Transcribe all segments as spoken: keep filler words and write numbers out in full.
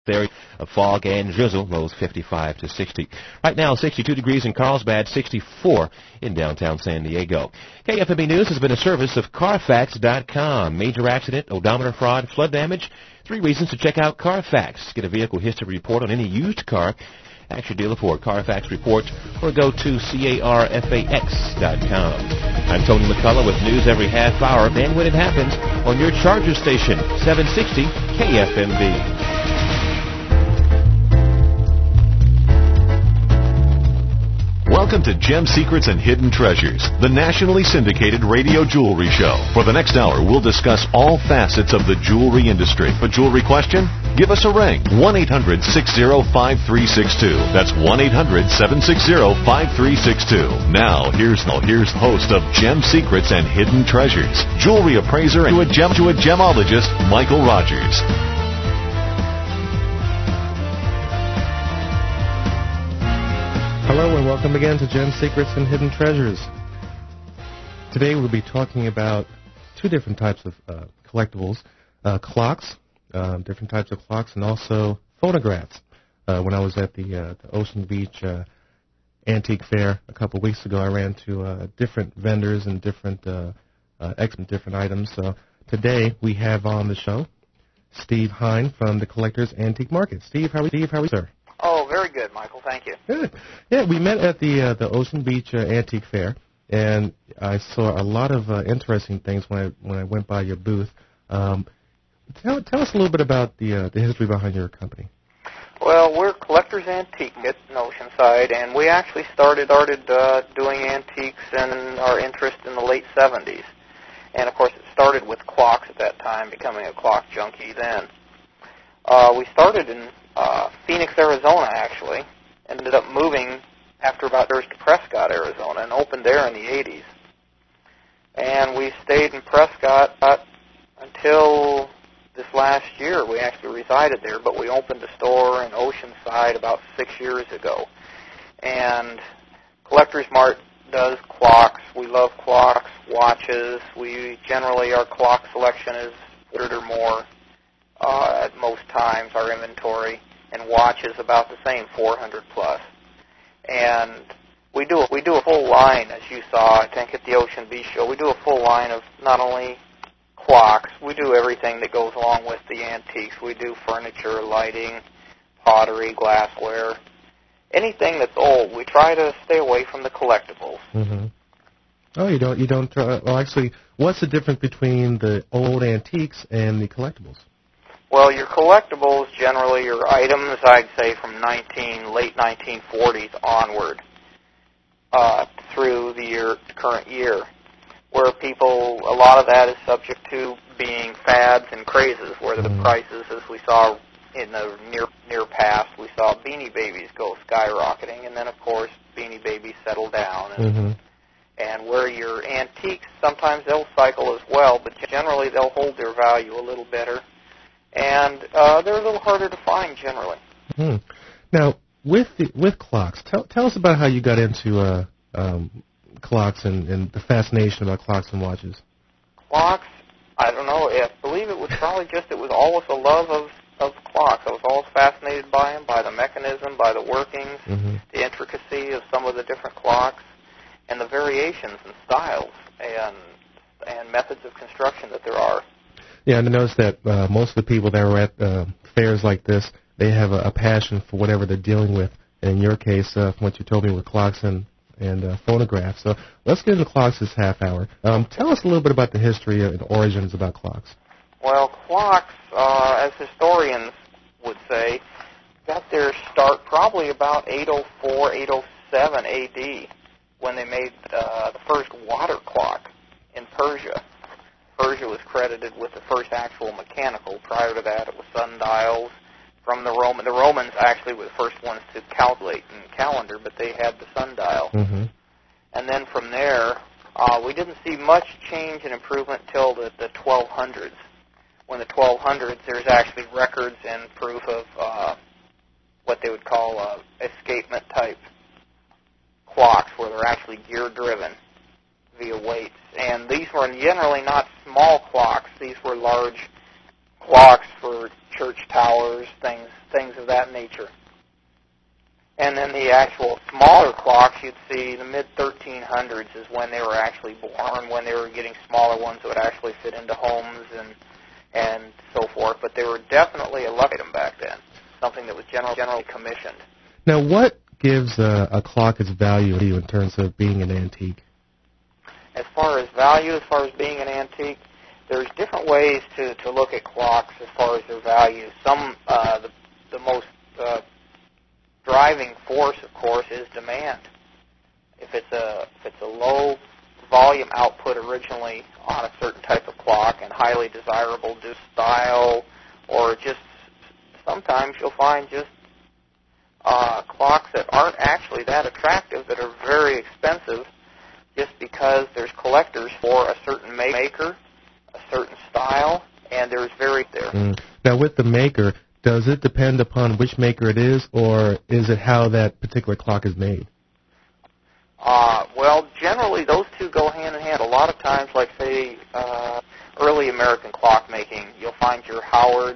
Area of fog and drizzle, lows fifty-five to sixty. Right now, sixty-two degrees in Carlsbad, sixty-four in downtown San Diego. K F M B News has been a service of Carfax dot com. Major accident, odometer fraud, flood damage. Three reasons to check out Carfax. Get a vehicle history report on any used car. Ask your dealer for a Carfax report or go to carfax dot com. I'm Tony McCullough with news every half hour. Then when it happens on your Charger station, seven sixty K F M B. Welcome to Gem Secrets and Hidden Treasures, the nationally syndicated radio jewelry show. For the next hour, we'll discuss all facets of the jewelry industry. A jewelry question? Give us a ring. one eight hundred six oh five three six two. That's one eight hundred seven six zero five three six two. Now, here's the here's host of Gem Secrets and Hidden Treasures, jewelry appraiser and to a, gem, to a gemologist, Michael Rogers. Hello and welcome again to Gem Secrets and Hidden Treasures. Today we'll be talking about two different types of uh, collectibles, uh, clocks, uh, different types of clocks, and also phonographs. Uh, when I was at the, uh, the Ocean Beach uh, Antique Fair a couple of weeks ago, I ran to uh, different vendors and different uh, uh, ex- different items. So today we have on the show Steve Hine from the Collectors Antique Market. Steve, how are you, Steve, how are you, sir? Oh, very good, Michael. Thank you. Good. Yeah, we met at the uh, the Ocean Beach uh, Antique Fair, and I saw a lot of uh, interesting things when I when I went by your booth. Um, tell tell us a little bit about the uh, the history behind your company. Well, we're Collectors Antique at Oceanside, and we actually started started uh, doing antiques and our interest in the late seventies. And of course, it started with clocks at that time, becoming a clock junkie then. Uh, we started in uh, Phoenix, Arizona, actually, and ended up moving after about years to Prescott, Arizona, and opened there in the eighties. And we stayed in Prescott until this last year. We actually resided there, but we opened a store in Oceanside about six years ago. And Collectors Mart does clocks. We love clocks, watches. We generally, our clock selection is one hundred or more. Uh, at most times, our inventory, and watches about the same, four hundred plus. And we do we do a full line, as you saw, I think, at the Ocean Beach show. We do a full line of not only clocks, we do everything that goes along with the antiques. We do furniture, lighting, pottery, glassware, anything that's old. We try to stay away from the collectibles. Mm-hmm. Oh, you don't you don't. Uh, well, actually, what's the difference between the old antiques and the collectibles? Well, your collectibles generally are items, I'd say, from nineteen late nineteen forties onward uh, through the year, current year, where people, a lot of that is subject to being fads and crazes, where the mm-hmm. prices, as we saw in the near near past, we saw Beanie Babies go skyrocketing, and then, of course, Beanie Babies settle down. And, mm-hmm. and where your antiques, sometimes they'll cycle as well, but generally they'll hold their value a little better. And uh, they're a little harder to find generally. Hmm. Now, with the, with clocks, tell tell us about how you got into uh, um, clocks and, and the fascination about clocks and watches. Clocks, I don't know. I believe it was probably just it was always a love of, of clocks. I was always fascinated by them, by the mechanism, by the workings, mm-hmm. the intricacy of some of the different clocks, and the variations and styles and and methods of construction that there are. Yeah, and I noticed that uh, most of the people that are at uh, fairs like this, they have a, a passion for whatever they're dealing with. And in your case, uh, from what you told me, with clocks and, and uh, phonographs. So let's get into clocks this half hour. Um, tell us a little bit about the history and origins about clocks. Well, clocks, uh, as historians would say, got their start probably about eight oh four, eight oh seven A D, when they made uh, the first water clock in Persia. Persia was credited with the first actual mechanical. Prior to that, it was sundials from the Roman. The Romans actually were the first ones to calculate and calendar, but they had the sundial. Mm-hmm. And then from there, uh, we didn't see much change and improvement till the, the twelve hundreds. When the twelve hundreds, there's actually records and proof of uh, what they would call uh, escapement type clocks, where they're actually gear-driven via weights. And these were generally not small clocks. These were large clocks for church towers, things things of that nature. And then the actual smaller clocks, you'd see the mid thirteen hundreds is when they were actually born, when they were getting smaller ones that would actually fit into homes and and so forth. But they were definitely a luck item back then, something that was general, generally commissioned. Now, what gives a, a clock its value to you in terms of being an antique? As far as value, as far as being an antique, there's different ways to, to look at clocks as far as their value. Some, uh, the, the most uh, driving force, of course, is demand. If it's a if it's a low volume output originally on a certain type of clock and highly desirable due to style, or just sometimes you'll find just uh, clocks that aren't actually that attractive that are very expensive just because there's collectors for a certain maker, a certain style, and there's very there. Mm. Now, with the maker, does it depend upon which maker it is, or is it how that particular clock is made? Uh, well, generally those two go hand in hand. A lot of times, like say, uh, early American clockmaking, you'll find your Howard's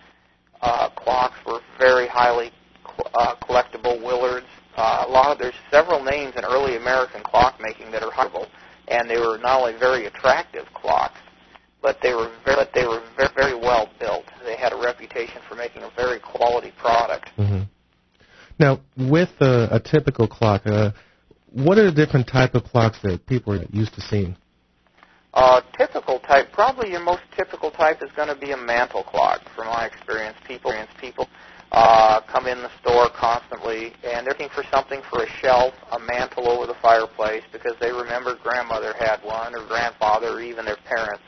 uh, clocks were very highly cl- uh, collectible. Willards. Uh, a lot of there's several names in early American clockmaking that are highable, and they were not only very attractive clocks, but they were very, but they were very, very well built. They had a reputation for making a very quality product. Mm-hmm. Now, with a, a typical clock, uh, what are the different type of clocks that people are used to seeing? Uh, typical type, probably your most typical type is going to be a mantle clock. From my experience, people, people uh, come in the store constantly, and they're looking for something for a shelf, a mantle over the fireplace, because they remember grandmother had one, or grandfather, or even their parents.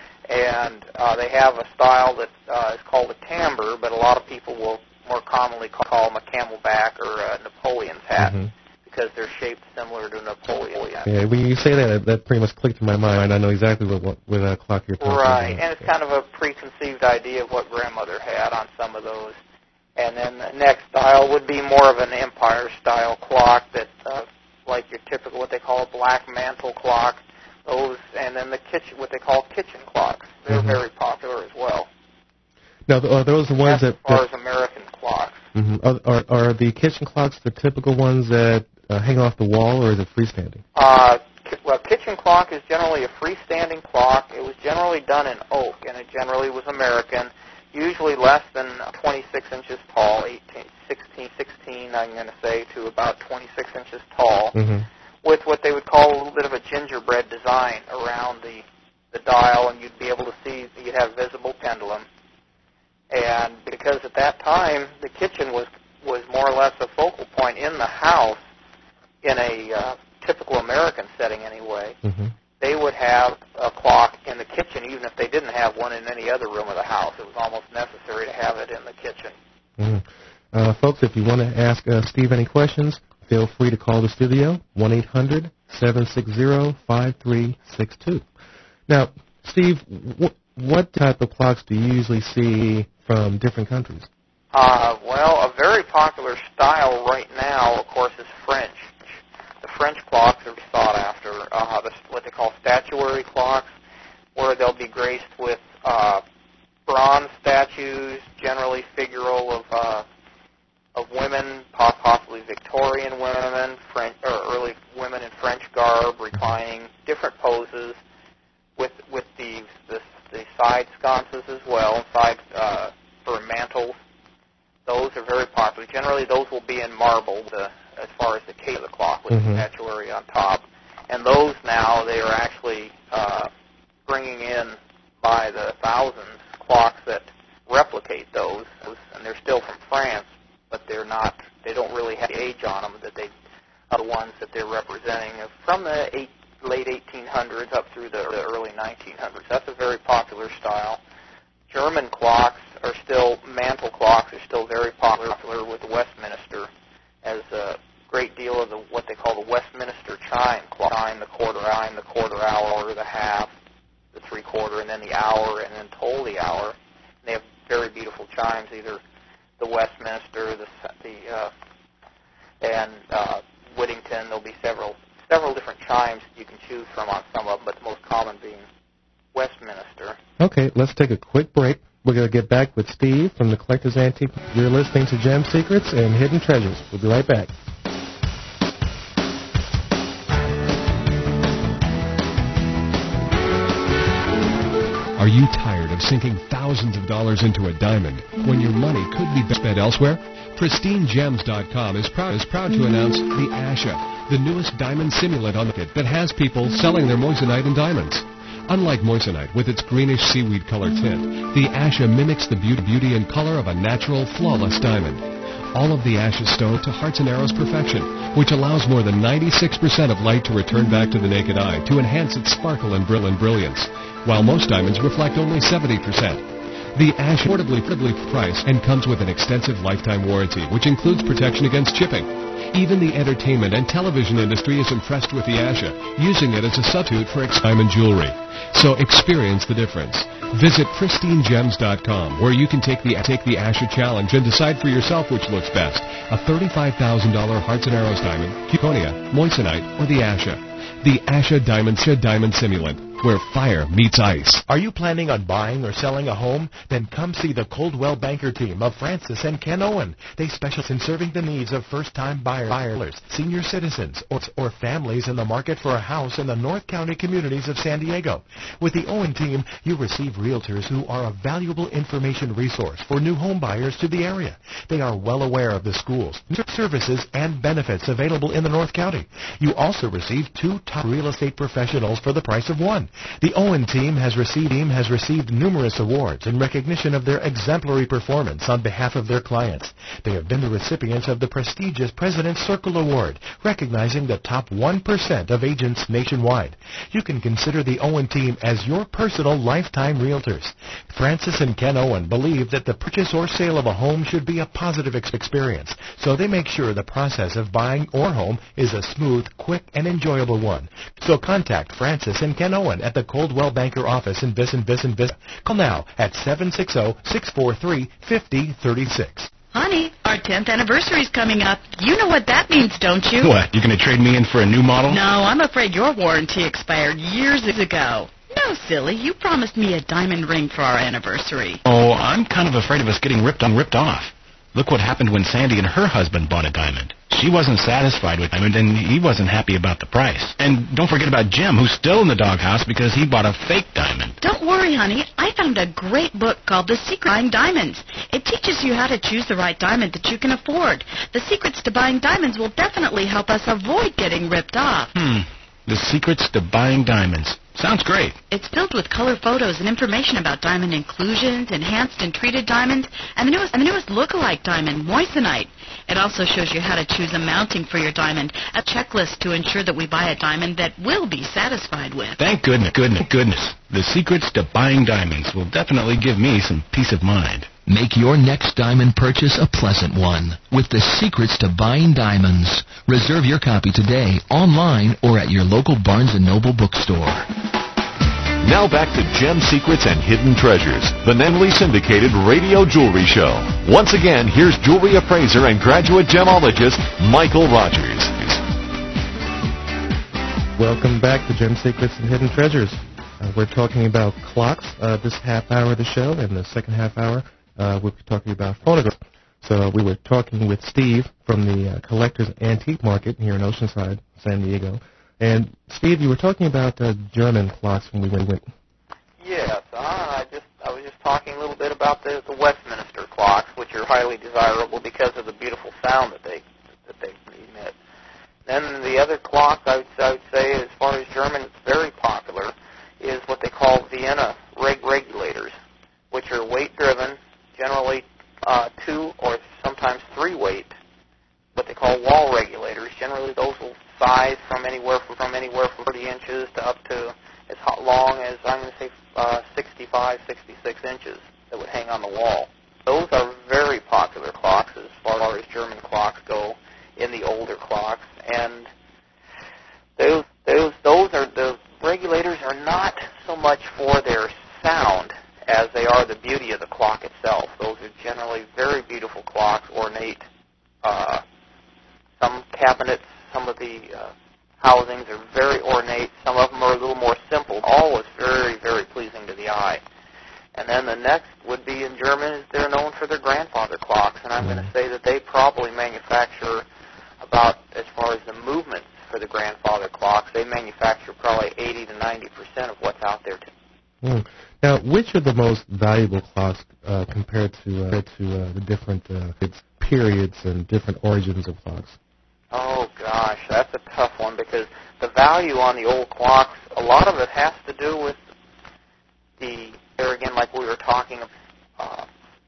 And uh, they have a style that uh, is called a timbre, but a lot of people will more commonly call them a camelback or a Napoleon's hat. Mm-hmm. Because they're shaped similar to Napoleon. Yeah, when you say that, that pretty much clicked in my mind. I know exactly what what, what uh, clock you're talking right. about. Right, and it's kind of a preconceived idea of what grandmother had on some of those. And then the next style would be more of an empire-style clock that, uh, like your typical, what they call a black mantle clock. Those, and then the kitchen, what they call kitchen clocks. They're mm-hmm. very popular as well. Now, are those the ones That's that... as far as American clocks. Mm-hmm. Are, are, are the kitchen clocks the typical ones that uh, hang off the wall, or is it freestanding? Uh, ki- well, kitchen clock is generally a freestanding clock. It was generally done in oak, and it generally was American, usually less than twenty-six inches tall, eighteen, sixteen, sixteen, I'm going to say, to about twenty-six inches tall, mm-hmm. with what they would call a little bit of a gingerbread design around the, the dial, and you'd be able to see, you'd have visible pendulum. And because at that time, the kitchen was, was more or less a focal point in the house, in a uh, typical American setting anyway, mm-hmm. they would have a clock in the kitchen, even if they didn't have one in any other room of the house. It was almost necessary to have it in the kitchen. Mm-hmm. Uh, folks, if you want to ask uh, Steve any questions, feel free to call the studio, one eight hundred seven six zero five three six two. Now, Steve, wh- what type of clocks do you usually see from different countries? Uh, well, a very popular style right now, of course, is French. The French clocks are sought after. Uh, the, what they call statuary clocks, where they'll be graced with uh, bronze statues, generally figural of uh, of women, possibly Victorian women, French or early women in French garb, reclining, different poses, with with the the, the side sconces as well, side uh, for mantles. Those are very popular. Generally, those will be in marble, the, as far as the case of the clock with mm-hmm. the statuary on top. And those now, they are actually uh, bringing in by the thousands clocks that replicate those, and they're still from France, but they're not. They don't really have the age on them that they are the ones that they're representing from the eight, late eighteen hundreds up through the, the early nineteen hundreds. That's a very popular style. German clocks are still, mantle clocks are still very popular with Westminster, as a great deal of the what they call the Westminster chime clock, chime, the quarter chime, the quarter hour, the half, the three quarter, and then the hour, and then toll the hour. And they have very beautiful chimes, either the Westminster, the the uh, and uh, Whittington. There'll be several several different chimes you can choose from on some of them, but the most common being Westminster. Okay, let's take a quick break. We're going to get back with Steve from the Collector's Antique. You're listening to Gem Secrets and Hidden Treasures. We'll be right back. Are you tired of sinking thousands of dollars into a diamond when your money could be spent elsewhere? Pristine Gems dot com is proud, is proud to announce the Asha, the newest diamond simulant on the market that has people selling their moissanite and diamonds. Unlike moissanite with its greenish seaweed color tint, the Asha mimics the beauty, beauty and color of a natural, flawless diamond. All of the Asha stone to hearts and arrows perfection, which allows more than ninety-six percent of light to return back to the naked eye to enhance its sparkle and brill and brilliance, while most diamonds reflect only seventy percent. The Asha is affordably, affordably priced and comes with an extensive lifetime warranty, which includes protection against chipping. Even the entertainment and television industry is impressed with the Asha, using it as a substitute for diamond jewelry. So experience the difference. Visit Pristine Gems dot com, where you can take the take the Asha challenge and decide for yourself which looks best: a thirty-five thousand dollars Hearts and Arrows diamond, Zirconia, moissanite, or the Asha. The Asha Diamond Diamond Simulant, where fire meets ice. Are you planning on buying or selling a home? Then come see the Coldwell Banker team of Francis and Ken Owen. They specialize in serving the needs of first-time buyer, buyers, senior citizens, or, or families in the market for a house in the North County communities of San Diego. With the Owen team, you receive realtors who are a valuable information resource for new home buyers to the area. They are well aware of the schools, services, and benefits available in the North County. You also receive two top real estate professionals for the price of one. The Owen team has received, team has received numerous awards in recognition of their exemplary performance on behalf of their clients. They have been the recipients of the prestigious President's Circle Award, recognizing the top one percent of agents nationwide. You can consider the Owen team as your personal lifetime realtors. Francis and Ken Owen believe that the purchase or sale of a home should be a positive experience, so they make sure the process of buying or home is a smooth, quick, and enjoyable one. So contact Francis and Ken Owen at the Coldwell Banker office in Bisson, Bisson, Bisson. Call now at seven six zero, six four three, five zero three six. Honey, our tenth anniversary's coming up. You know what that means, don't you? What, you going to trade me in for a new model? No, I'm afraid your warranty expired years ago. No, silly, you promised me a diamond ring for our anniversary. Oh, I'm kind of afraid of us getting ripped on, ripped off. Look what happened when Sandy and her husband bought a diamond. She wasn't satisfied with diamond, and he wasn't happy about the price. And don't forget about Jim, who's still in the doghouse because he bought a fake diamond. Don't worry, honey. I found a great book called The Secret to Buying Diamonds. It teaches you how to choose the right diamond that you can afford. The Secrets to Buying Diamonds will definitely help us avoid getting ripped off. Hmm. The Secrets to Buying Diamonds. Sounds great. It's filled with color photos and information about diamond inclusions, enhanced and treated diamonds, and the newest, and the newest look-alike diamond, moissanite. It also shows you how to choose a mounting for your diamond, a checklist to ensure that we buy a diamond that we'll be satisfied with. Thank goodness, goodness, goodness. The Secrets to Buying Diamonds will definitely give me some peace of mind. Make your next diamond purchase a pleasant one with The Secrets to Buying Diamonds. Reserve your copy today, online, or at your local Barnes and Noble bookstore. Now back to Gem Secrets and Hidden Treasures, the nationally syndicated radio jewelry show. Once again, here's jewelry appraiser and graduate gemologist Michael Rogers. Welcome back to Gem Secrets and Hidden Treasures. Uh, we're talking about clocks uh, this half hour of the show, and the second half hour uh, we'll be talking about phonographs. So we were talking with Steve from the uh, Collector's Antique Market here in Oceanside, San Diego. And Steve, you were talking about uh, German clocks when we went. Yes, uh, I just I was just talking a little bit about the, the Westminster clocks, which are highly desirable because of the beautiful sound that they that they emit. Then the other clock I would, I would say, as far as German, it's very popular, is what they call Vienna reg- regulators, which are weight-driven, generally uh, two or sometimes three-weight, what they call wall regulators. Generally, those will size from anywhere from, from anywhere from thirty inches to up to as long as, I'm going to say, uh, sixty-five, sixty-six inches that would hang on the wall. Those are very popular clocks as far as German clocks go in the older clocks, and those those those are the regulators are not so much for their sound as they are the beauty of the clock itself. Those are generally very beautiful clocks, ornate. Uh, some cabinets, some of the uh, housings are very ornate. Some of them are a little more simple. Always very, very pleasing to the eye. And then the next would be in Germany. They're known for their grandfather clocks, and I'm Mm-hmm. going to say that they probably manufacture about, as far as the movements for the grandfather clocks, they manufacture probably eighty to ninety percent of what's out there today. Mm. Now, which are the most valuable clocks uh, compared to uh, to uh, the different uh, its periods and different origins of clocks? Oh gosh, that's a tough one because the value on the old clocks, a lot of it has to do with the, there again, like we were talking, uh,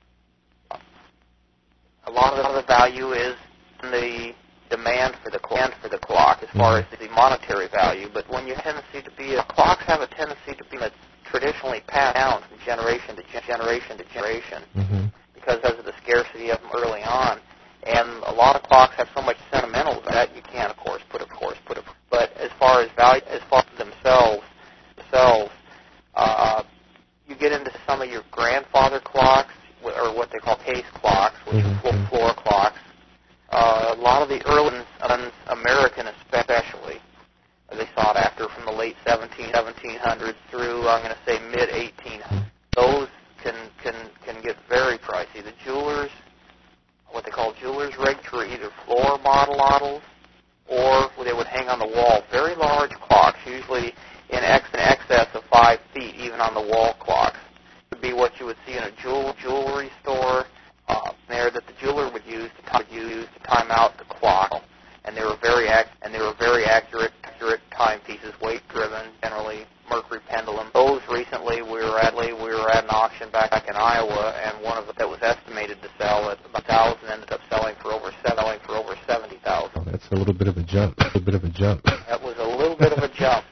a lot of the value is in the demand for the clock, for the clock as far as the monetary value. But when you have a tendency to be, clocks have a tendency to be traditionally passed down from generation to generation to generation Mm-hmm. because of the scarcity of them early on. And a lot of clocks have so much sentimental that you can't, of course, put, of course, put it. But as far as value, as far as themselves, themselves, uh, you get into some of your grandfather clocks, or what they call case clocks, which Mm-hmm. are floor clocks. Uh, a lot of the early ones, American especially, they sought after from the late seventeen hundreds through, I'm going to say, mid eighteen hundreds. Those can can can get very pricey. The jewelers, what they call jewelers' rigs, were either floor model models or they would hang on the wall. Very large clocks, usually in ex in excess of five feet, even on the wall clocks. It would be what you would see in a jewel jewelry store uh, there that the jeweler would use to time, use to time out the clock. And they were very ac- and they were very accurate accurate timepieces, weight driven, generally mercury pendulum. Those recently we were at we were at an auction back, back in Iowa, and one of them that was estimated to sell at about a thousand ended up selling for over selling for over seventy thousand. That's a little bit of a jump. A little bit of a jump. That was a little bit of a jump,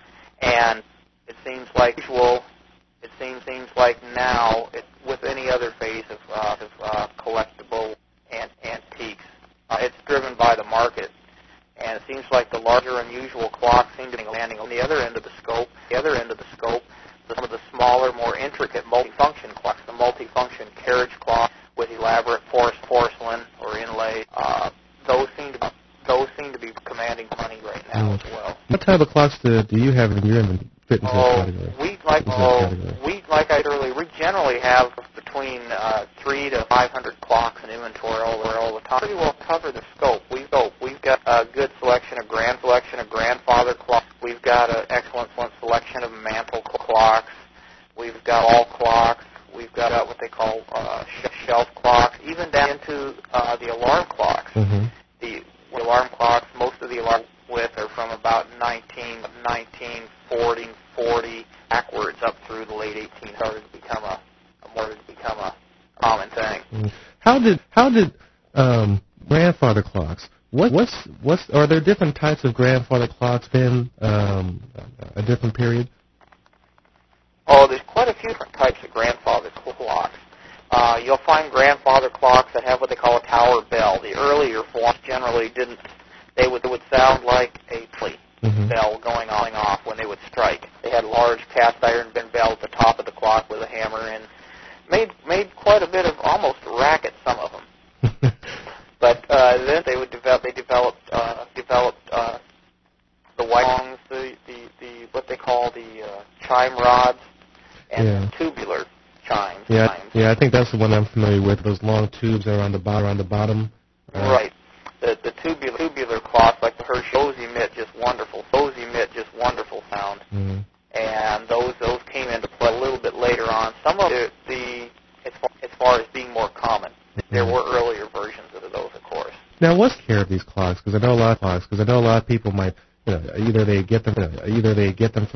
and it seems like usual. It seems seems like now, it, with any other phase of, uh, of uh, collectible and antiques, uh, it's driven by the market. And it seems like the larger unusual clocks seem to be landing on the other end of the scope. The other end of the scope, some of the smaller, more intricate multifunction clocks, the multifunction carriage clock with elaborate porcelain or inlay. Uh, those seem to be, those seem to be commanding money right now Mm. as well. What type of clocks do, do you have in your inventory? Fit into Oh, that category? we like Into that oh, category. we like I said earlier. We generally have between uh, three to five hundred clocks in inventory all, all the time. Pretty well cover the scope. We've got we've got a good selection of grand selection of grandfather clocks. We've got an excellent selection of mantle clocks. We've got all clocks. We've got uh, what they call uh, shelf clocks, even down into uh, the alarm clocks. Mm-hmm. The, the alarm clocks, most of the alarm with are from about nineteen, nineteen forty, forty backwards up through the late eighteen hundreds to become a, a more to become a common thing. Mm. How did how did um, grandfather clocks? What what's what's are there different types of grandfather clocks in um, a different period? Oh, there's quite a few different types of grandfather clocks. Uh, you'll find grandfather clocks that have what they call a tower bell. The earlier forms generally didn't. They would, they would sound like a plea Mm-hmm. bell going on and off when they would strike. They had large cast iron bell at the top of the clock with a hammer and made made quite a bit of almost racket, some of them. But uh, then they would develop. They developed uh, developed uh, the white gongs, the, the the what they call the uh, chime rods, and Yeah. tubular chimes. Yeah, chimes. yeah, I think that's the one I'm familiar with. Those long tubes around the bottom. Around the bottom. Uh, Right. The the tubular tubular clocks like the Hershey, those emit just wonderful. Those emit just wonderful sound. Mm-hmm. And those those came into play a little bit later on. Some of the, the as, far, as far as being more common, there were earlier versions of those, of course. Now, what's care of these clocks? Because I know a lot of clocks. Because I know a lot of people might, you know, either they get them, you know, either they get them from